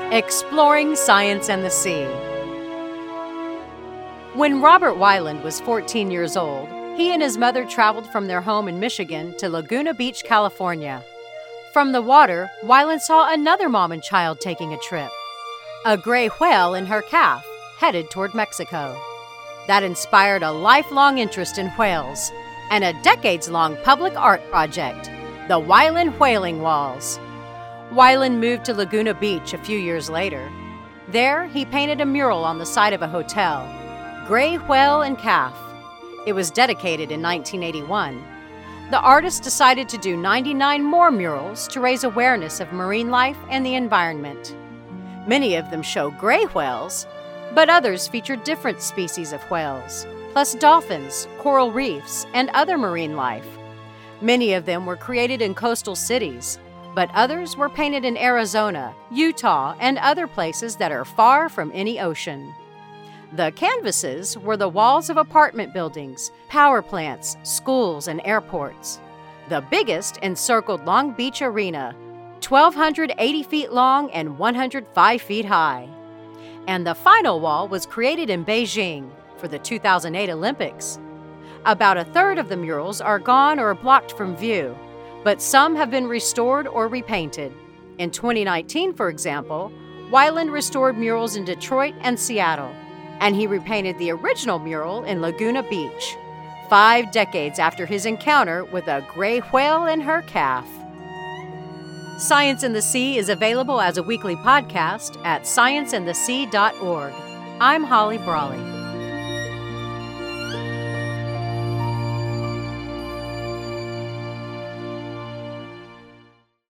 Exploring Science and the Sea. When Robert Weiland was 14 years old, he and his mother traveled from their home in Michigan to Laguna Beach, California. From the water, Weiland saw another mom and child taking a trip. A gray whale and her calf, headed toward Mexico. That inspired a lifelong interest in whales and a decades-long public art project, the Weiland Whaling Walls. Weiland moved to Laguna Beach a few years later. There, he painted a mural on the side of a hotel, Gray Whale and Calf. It was dedicated in 1981. The artist decided to do 99 more murals to raise awareness of marine life and the environment. Many of them show gray whales, but others feature different species of whales, plus dolphins, coral reefs, and other marine life. Many of them were created in coastal cities, but others were painted in Arizona, Utah, and other places that are far from any ocean. The canvases were the walls of apartment buildings, power plants, schools, and airports. The biggest encircled Long Beach Arena, 1,280 feet long and 105 feet high. And the final wall was created in Beijing for the 2008 Olympics. About a third of the murals are gone or blocked from view, but some have been restored or repainted. In 2019, for example, Weiland restored murals in Detroit and Seattle, and he repainted the original mural in Laguna Beach, 5 decades after his encounter with a gray whale and her calf. Science and the Sea is available as a weekly podcast at scienceandthesea.org. I'm Holly Brawley.